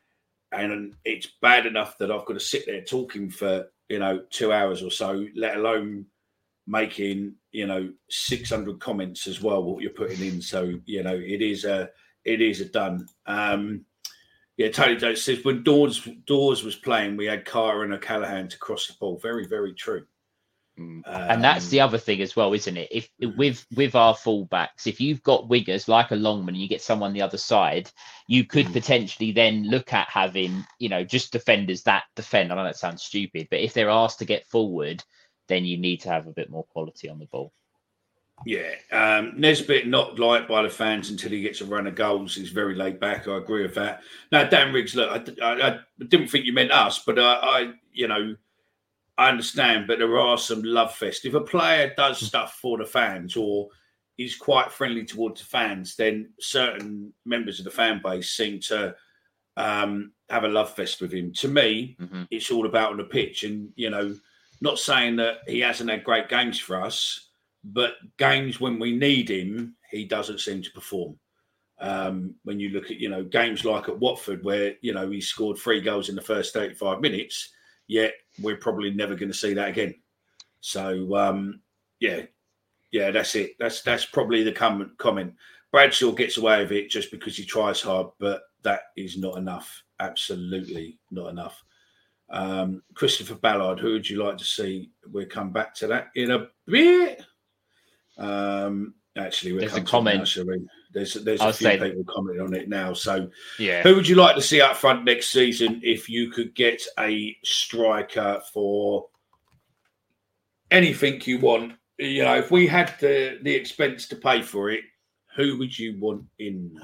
and it's bad enough that I've got to sit there talking for, you know, two hours or so, let alone making, you know, six hundred comments as well, what you're putting in. So, you know, it is a, it is a done. Um, yeah, Tony Jones says when Dawes, Dawes was playing, we had Carter and O'Callaghan to cross the ball. Very, very true. Um, and that's the other thing as well, isn't it? If with with our fullbacks, if you've got wingers like a Longman and you get someone the other side, you could mm. potentially then look at having, you know, just defenders that defend. I know that sounds stupid, but if they're asked to get forward, then you need to have a bit more quality on the ball. Yeah. Um, Nesbitt not liked by the fans until he gets a run of goals. He's very laid back. I agree with that. Now, Dan Riggs, look, I, I, I didn't think you meant us, but I, I, you know, I understand, but there are some love fest. If a player does stuff for the fans or is quite friendly towards the fans, then certain members of the fan base seem to um, have a love fest with him. To me, mm-hmm. it's all about on the pitch. And, you know, not saying that he hasn't had great games for us, but games when we need him, he doesn't seem to perform. Um, when you look at, you know, games like at Watford where, you know, he scored three goals in the first thirty-five minutes, yet we're probably never going to see that again. So, um, yeah, yeah, that's it. That's that's probably the com- comment. Bradshaw gets away with it just because he tries hard, but that is not enough. Absolutely not enough. Um, Christopher Ballard, who would you like to see? We'll come back to that in a bit. Um, actually, we'll there's come a comment. Now, shall we? There's there's a few people that. commenting on it now. So, yeah, who would you like to see up front next season if you could get a striker for anything you want? You know, if we had the the expense to pay for it, who would you want in?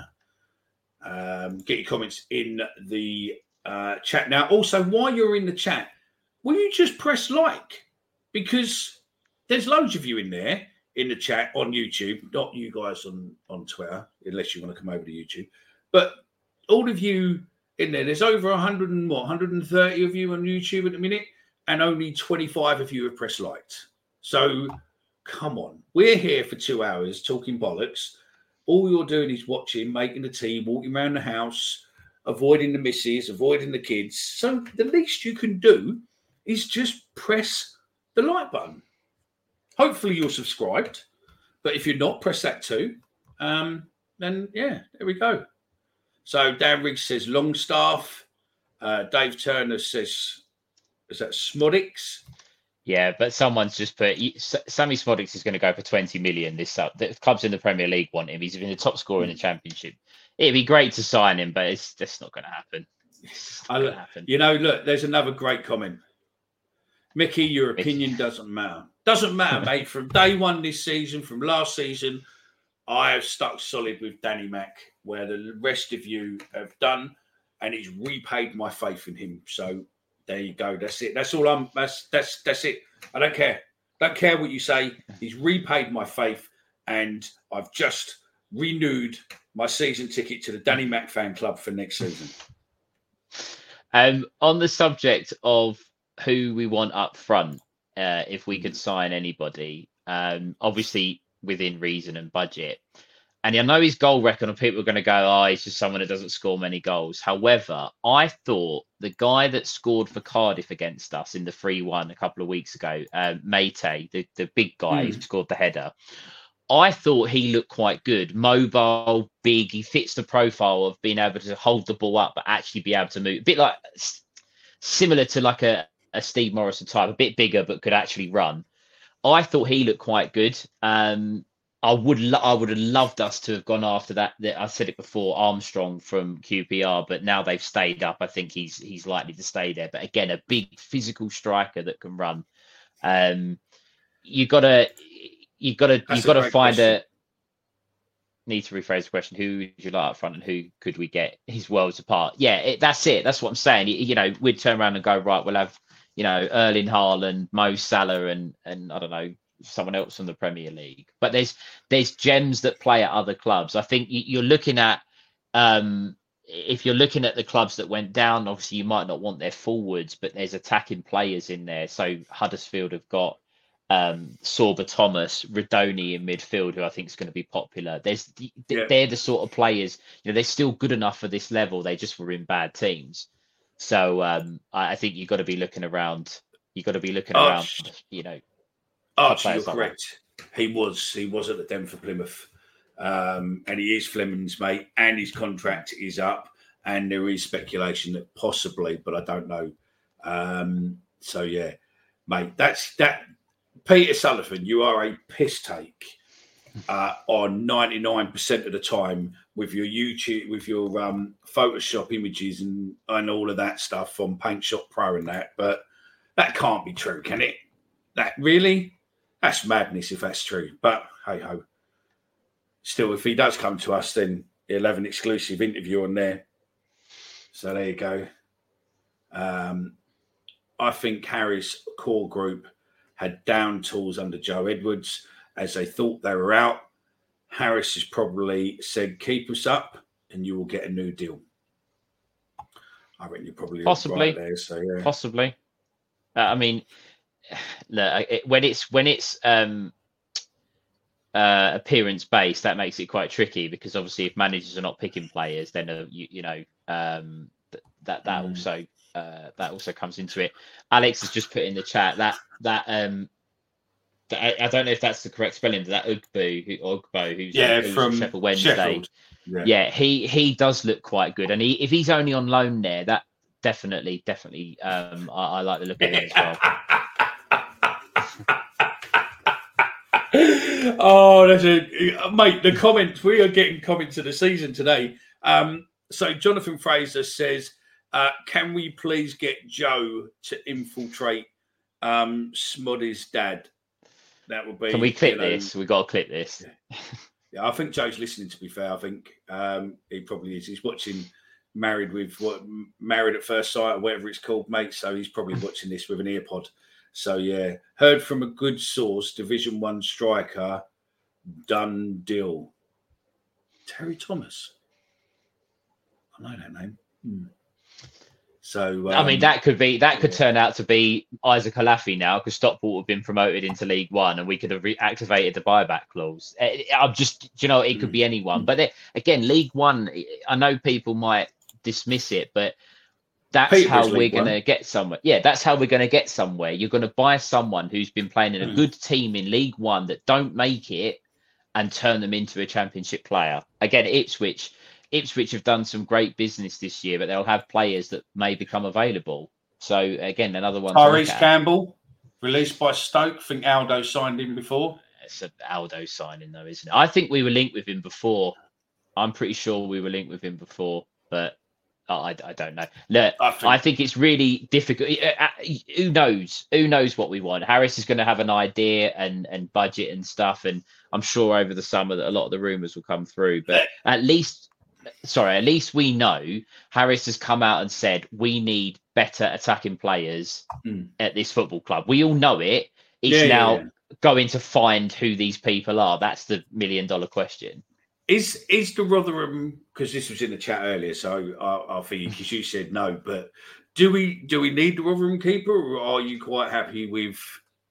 Um, get your comments in the uh, chat now. Also, while you're in the chat, will you just press like? Because there's loads of you in there in the chat on YouTube, not you guys on, on Twitter, unless you want to come over to YouTube. But all of you in there, there's over one hundred and what, one hundred thirty of you on YouTube at the minute, and only twenty-five of you have pressed likes. So come on, we're here for two hours talking bollocks. All you're doing is watching, making the tea, walking around the house, avoiding the missus, avoiding the kids. So the least you can do is just press the like button. Hopefully you're subscribed, but if you're not, press that too. Um, then, yeah, there we go. So Dan Riggs says Longstaff. Uh, Dave Turner says, is that Smodix? Yeah, but someone's just put Sammy Smodics is going to go for twenty million this up. The clubs in the Premier League want him. He's been the top scorer in the Championship. It'd be great to sign him, but it's that's not going to happen. I, going to happen. You know, look, there's another great comment. Mickey, your opinion Mickey. doesn't matter. Doesn't matter, mate. From day one this season, from last season, I have stuck solid with Danny Mac, where the rest of you have done, and he's repaid my faith in him. So there you go. That's it. That's all I'm. That's that's that's it. I don't care. Don't care what you say. He's repaid my faith, and I've just renewed my season ticket to the Danny Mac fan club for next season. Um, on the subject of who we want up front, uh, if we could sign anybody, um, obviously within reason and budget. And I know his goal record, and people are going to go, oh, he's just someone that doesn't score many goals. However, I thought the guy that scored for Cardiff against us in the three one a couple of weeks ago, uh, Meite, the, the big guy Mm. who scored the header, I thought he looked quite good. Mobile, big. He fits the profile of being able to hold the ball up, but actually be able to move. A bit like similar to like a, a Steve Morrison type, a bit bigger, but could actually run. I thought he looked quite good. Um, I would lo- I would have loved us to have gone after that. that. I said it before, Armstrong from Q P R, but now they've stayed up. I think he's he's likely to stay there. But again, a big physical striker that can run. Um, you gotta you gotta That's you gotta a great find question. a. Need to rephrase the question: who would you like up front, and who could we get? His worlds apart. Yeah, it, that's it. That's what I'm saying. You, you know, we'd turn around and go, right, we'll have you know Erling Haaland, Mo Salah, and and I don't know. Someone else from the Premier League, but there's there's gems that play at other clubs. I think you- you're looking at um, if you're looking at the clubs that went down. Obviously, you might not want their forwards, but there's attacking players in there. So Huddersfield have got um, Sorba Thomas, Redoni in midfield, who I think is going to be popular. There's th- Yeah. they're the sort of players. You know, they're still good enough for this level. They just were in bad teams. So um, I, I think you've got to be looking around. You've got to be looking Oh, around. sh- You know. Archie, players you're like correct. He was. He was at the Den for Plymouth. Um, and he is Fleming's mate, and his contract is up. And there is speculation that possibly, but I don't know. Um, so, yeah, mate, that's that. Peter Sullivan, you are a piss take uh, on ninety-nine percent of the time with your YouTube, with your um, Photoshop images and, and all of that stuff on Paint Shop Pro and that. But that can't be true, can it? That really? That's madness if that's true. But hey ho. Still, if he does come to us, then he'll have an exclusive interview on there. So there you go. Um, I think Harry's core group had down tools under Joe Edwards as they thought they were out. Harris has probably said, keep us up and you will get a new deal. I reckon you're probably Possibly. right there. So yeah. Possibly. Uh, I mean, no, it, when it's when it's um, uh, appearance based, that makes it quite tricky because obviously, if managers are not picking players, then uh, you, you know um, th- that that Mm. also uh, that also comes into it. Alex has just put in the chat that that um, that, I, I don't know if that's the correct spelling. That Ugbo, who Ugbo, who's Yeah, who's from Sheffield Wednesday. Sheffield. Yeah. Yeah, he he does look quite good, and he if he's only on loan there, that definitely definitely um, I, I like the look of him as well. Oh, that's a mate. The comments we are getting comments of the season today. Um, so Jonathan Fraser says, uh, "Can we please get Joe to infiltrate um, Smoddy's dad?" That would be. Can we clip you know, this? We got to clip this. Yeah, I think Joe's listening. To be fair, I think um, he probably is. He's watching Married with what Married at First Sight or whatever it's called, mate. So he's probably watching this with an ear pod. So yeah, heard from a good source, Division One striker, done deal. Terry Thomas. I know that name. Hmm. So um, I mean, that could be that could yeah. turn out to be Isaac Alafi now because Stockport have been promoted into League One, and we could have reactivated the buyback clause. Eh, I'm just, you know, it could be anyone. But then, again, League One, I know people might dismiss it, but that's Peterborough's how we're League going One. to get somewhere. Yeah, that's how we're going to get somewhere. You're going to buy someone who's been playing in a Mm. good team in League One that don't make it and turn them into a Championship player. Again, Ipswich. Ipswich have done some great business this year, but they'll have players that may become available. So again, another one. to look Tyrese at. Campbell. Released by Stoke. I think Aldo signed him before. It's an Aldo signing, though, isn't it? I think we were linked with him before. I'm pretty sure we were linked with him before, but I, I don't know. Look, I think, I think it's really difficult. Who knows? Who knows what we want? Harris is going to have an idea and, and budget and stuff, and I'm sure over the summer that a lot of the rumours will come through. But at least, sorry, at least we know Harris has come out and said we need better attacking players mm. at this football club. We all know it. It's yeah, now yeah, yeah. going to find who these people are. That's the million dollar question. Is is the Rotherham, because this was in the chat earlier, so I'll, I'll for you because you said no, but do we do we need the Rotherham keeper, or are you quite happy with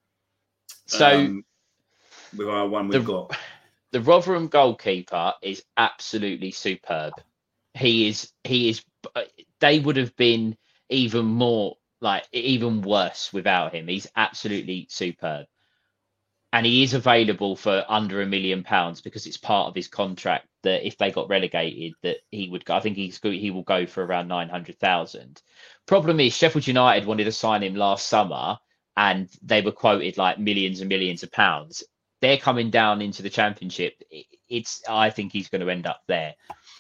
so um, with our one we've the, got? The Rotherham goalkeeper is absolutely superb. He is he is. They would have been even more like even worse without him. He's absolutely superb. And he is available for under a million pounds because it's part of his contract that if they got relegated, that he would go. I think he's he will go for around nine hundred thousand. Problem is, Sheffield United wanted to sign him last summer, and they were quoted like millions and millions of pounds. They're coming down into the Championship. It's I think he's going to end up there.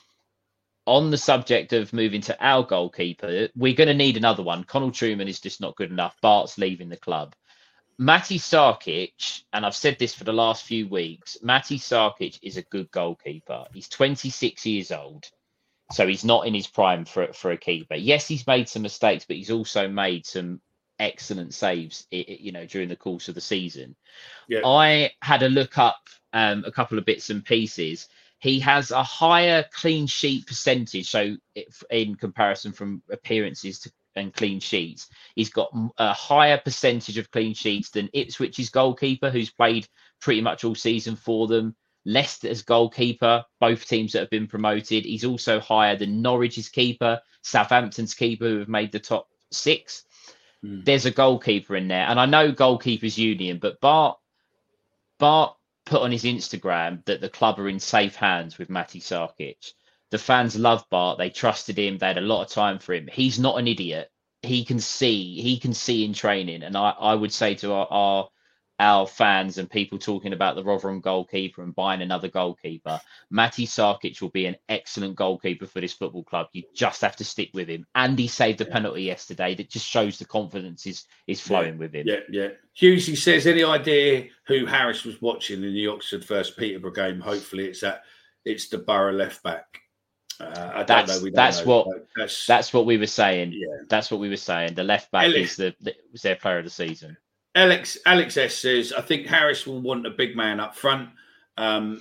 On the subject of moving to our goalkeeper, we're going to need another one. Connell Truman is just not good enough. Bart's leaving the club. Matty Sarkic, and I've said this for the last few weeks, Matty Sarkic is a good goalkeeper. He's twenty-six years old, so he's not in his prime for, for a keeper. Yes, he's made some mistakes, but he's also made some excellent saves, you know, during the course of the season. Yeah. I had a look up um, a couple of bits and pieces. He has a higher clean sheet percentage, so in comparison from appearances to and clean sheets, he's got a higher percentage of clean sheets than Ipswich's goalkeeper, who's played pretty much all season for them. Leicester's goalkeeper, both teams that have been promoted. He's also higher than Norwich's keeper, Southampton's keeper, who have made the top six. Mm. There's a goalkeeper in there, and I know Goalkeepers Union, but Bart Bart put on his Instagram that the club are in safe hands with Matty Sarkic. The fans love Bart. They trusted him. They had a lot of time for him. He's not an idiot. He can see. He can see in training. And I, I would say to our, our our fans and people talking about the Rotherham goalkeeper and buying another goalkeeper, Matty Sarkic will be an excellent goalkeeper for this football club. You just have to stick with him. And he saved a yeah. penalty yesterday that just shows the confidence is is flowing yeah. with him. Yeah, yeah. Hughesy says, any idea who Harris was watching in the Oxford First Peterborough game? Hopefully it's that it's the Borough left back. Uh, I that's don't know. We don't that's know. what that's, that's what we were saying. Yeah. That's what we were saying. The left back Alex, is the, the was their player of the season. Alex Alex S says, I think Harris will want a big man up front. Um,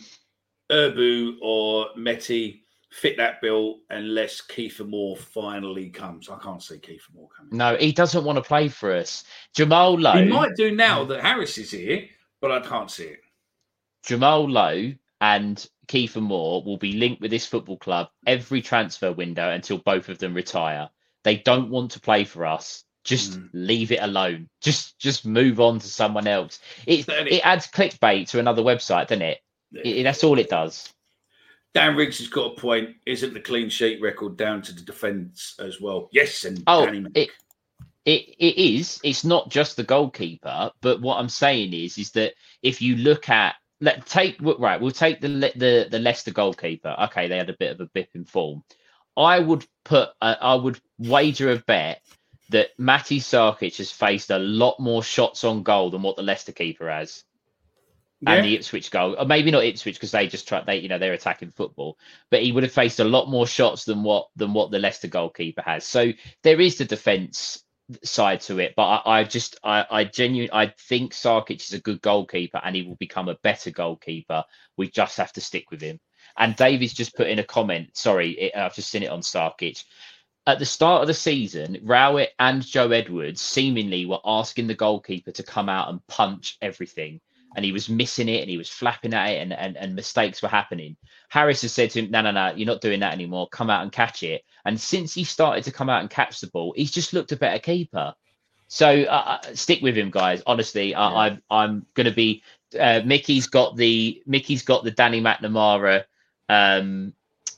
Urbu or Meti fit that bill unless Kiefer Moore finally comes. I can't see Kiefer Moore coming. No, he doesn't want to play for us. Jamal Lowe. He might do now that Harris is here, but I can't see it. Jamal Lowe and Kiefer Moore will be linked with this football club every transfer window until both of them retire. They don't want to play for us. Just mm. leave it alone. Just just move on to someone else. It it adds clickbait to another website, doesn't it? Yeah. it that's all it does. Dan Riggs has got a point. Isn't the clean sheet record down to the defence as well? Yes, and oh, Danny it, it it is. It's not just the goalkeeper, but what I'm saying is, is that if you look at let take right, we'll take the the the Leicester goalkeeper. Okay, they had a bit of a bip in form. I would put, uh, I would wager a bet that Matty Sarkic has faced a lot more shots on goal than what the Leicester keeper has. Yeah. And the Ipswich goal, or maybe not Ipswich because they just try, they you know they're attacking football, but he would have faced a lot more shots than what than what the Leicester goalkeeper has. So there is the defence side to it, but I, I just I, I genuinely I think Sarkic is a good goalkeeper and he will become a better goalkeeper. We just have to stick with him. And David's just put in a comment. Sorry, it, I've just seen it on Sarkic. At the start of the season, Rowett and Joe Edwards seemingly were asking the goalkeeper to come out and punch everything. And he was missing it and he was flapping at it and, and, and mistakes were happening. Harris has said to him, no, no, no, you're not doing that anymore. Come out and catch it. And since he started to come out and catch the ball, he's just looked a better keeper. So uh, stick with him, guys. Honestly, yeah. I, I'm I'm going to be uh, Mickey's got the Mickey's got the Danny McNamara um,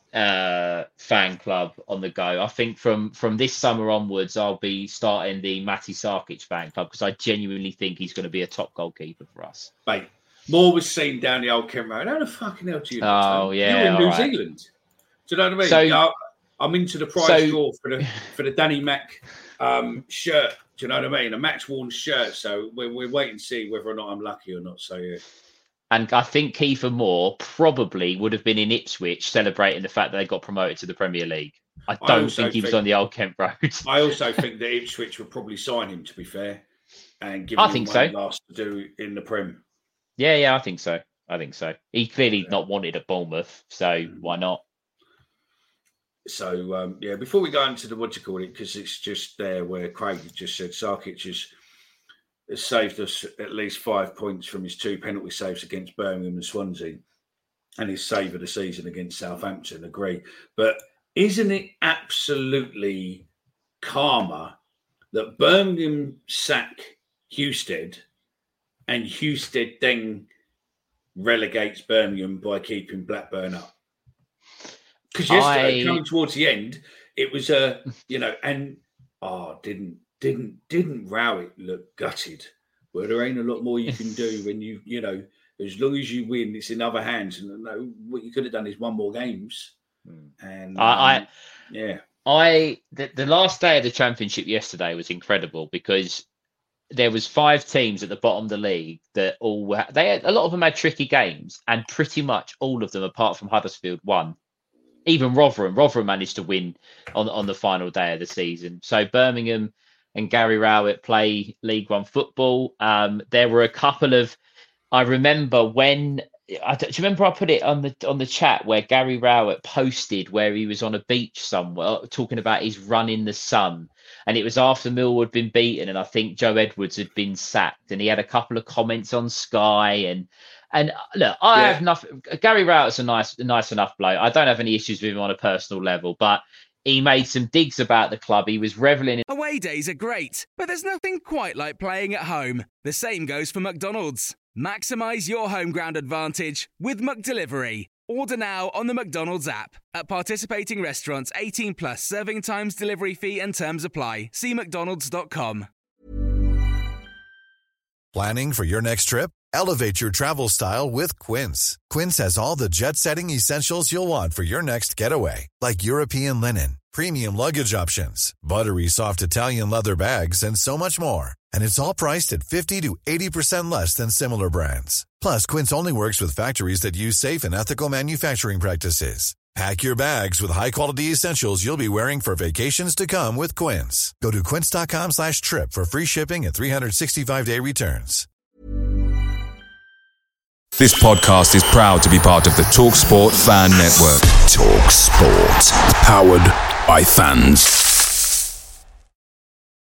uh, fan club on the go. I think from from this summer onwards, I'll be starting the Matty Sarkic fan club because I genuinely think he's going to be a top goalkeeper for us. Mate, Moore was seen down the old Kent Road. How the fucking hell do you know? Oh, yeah. You're in New right. Zealand. Do you know what I mean? So, yeah, I'm into the prize so, draw for the for the Danny Mac um, shirt. Do you know what I mean? A match worn shirt. So we're we're waiting to see whether or not I'm lucky or not. So yeah. And I think Kiefer Moore probably would have been in Ipswich celebrating the fact that they got promoted to the Premier League. I don't I think he was think, on the old Kent Road. I also think that Ipswich would probably sign him, to be fair, and give I him think one so. last to do in the Prem. Yeah, yeah, I think so. I think so. He clearly yeah. not wanted at Bournemouth, so why not? So, um, yeah, before we go into the what you call it, because it's just there where Craig just said Sarkic has, has saved us at least five points from his two penalty saves against Birmingham and Swansea and his save of the season against Southampton, agree. But isn't it absolutely karma that Birmingham sack Husted and Husted then relegates Birmingham by keeping Blackburn up? Because yesterday, I... coming towards the end, it was a, uh, you know, and oh, didn't didn't didn't Rowett look gutted? Well, there ain't a lot more you can do when you, you know, as long as you win, it's in other hands. And no, what you could have done is one more games. And I, um, I yeah, I the, the last day of the championship yesterday was incredible because there was five teams at the bottom of the league that all they had, a lot of them had tricky games, and pretty much all of them, apart from Huddersfield, won. Even Rotherham, Rotherham managed to win on on the final day of the season. So Birmingham and Gary Rowett play League One football. Um, there were a couple of, I remember when. I, do you remember I put it on the on the chat where Gary Rowett posted where he was on a beach somewhere talking about his run in the sun, and it was after Millwall had been beaten, and I think Joe Edwards had been sacked, and he had a couple of comments on Sky, and and look, I yeah. have nothing. Gary Rowett's a nice nice enough bloke. I don't have any issues with him on a personal level, but he made some digs about the club. He was reveling in. Away days are great, but there's nothing quite like playing at home. The same goes for McDonald's. Maximise your home ground advantage with McDelivery. Order now on the McDonald's app. At participating restaurants, eighteen plus, serving times, delivery fee and terms apply. See mcdonalds dot com. Planning for your next trip? Elevate your travel style with Quince. Quince has all the jet-setting essentials you'll want for your next getaway, like European linen, premium luggage options, buttery soft Italian leather bags, and so much more. And it's all priced at fifty to eighty percent less than similar brands. Plus, Quince only works with factories that use safe and ethical manufacturing practices. Pack your bags with high-quality essentials you'll be wearing for vacations to come with Quince. Go to quince.com slash trip for free shipping and three sixty-five day returns. This podcast is proud to be part of the TalkSport Fan Network. TalkSport. Powered by fans.